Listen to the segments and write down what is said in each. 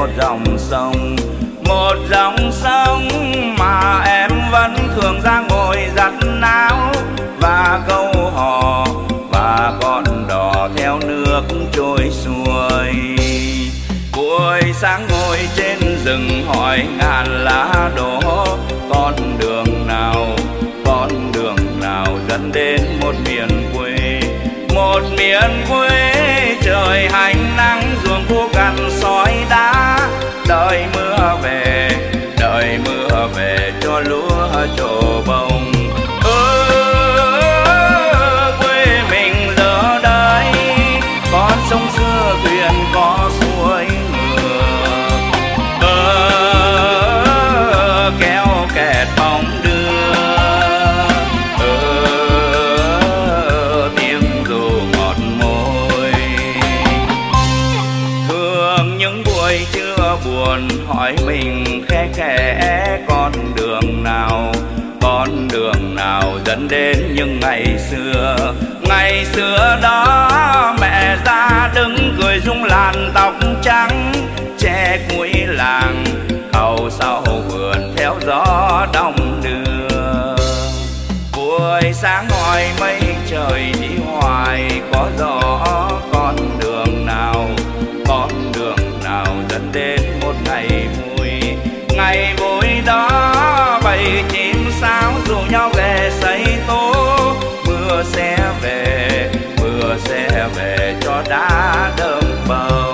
một dòng sông. Một dòng sông mà em vẫn thường ra ngồi giặt áo, và câu hò và con đò theo nước trôi xuôi. Buổi sáng ngồi trên rừng hỏi ngàn lá đổ, con đường nào dẫn đến một miền quê. Một miền quê trời hành nắng, ruộng khô cằn sỏi đá. Đợi mưa về cho lúa trổ bông. Quê mình giờ đây có sông xưa thuyền có suối ngược, kéo kẹt bóng đưa, tiếng ru ngọt môi. Thường những buổi trưa buồn hỏi mình khẽ khẽ con đường nào dẫn đến những ngày xưa. Ngày xưa đó mẹ ra đứng cười rung làn tóc trắng, che cuối làng cầu sau vườn theo gió đong đưa. Buổi sáng hỏi mây trời đi hoài có gió, con đường nào dẫn đến một ngày vui. Ngày vui đó bầy chim sáo rủ nhau về xây tố. Mưa sẽ về cho đá đơm bông.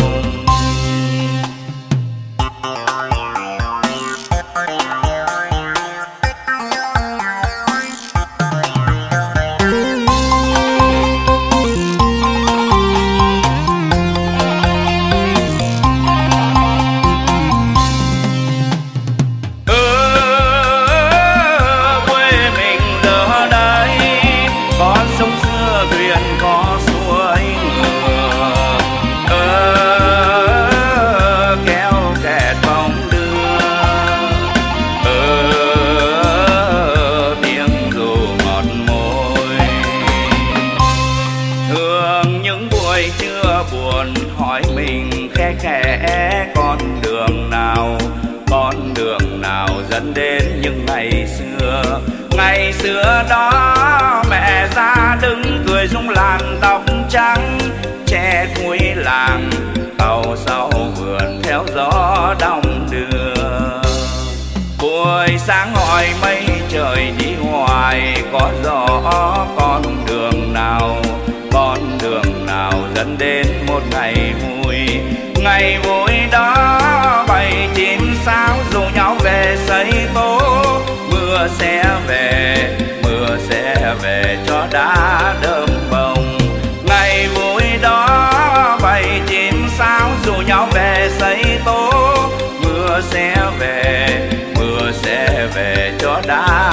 Dẫn đến những ngày xưa. Ngày xưa đó mẹ ra đứng cười rung làn tóc trắng, che cuối làng cầu sau vườn theo gió đong đưa. Buổi sáng hỏi mây trời đi hoài có gió, con đường nào dẫn đến một ngày vui. Ngày vui đó bầy chim sáo rủ nhau về xây tố. Mưa sẽ về cho đá đơm bông. Ngày vui đó bầy chim sáo rủ nhau về xây tố. Mưa sẽ về cho đá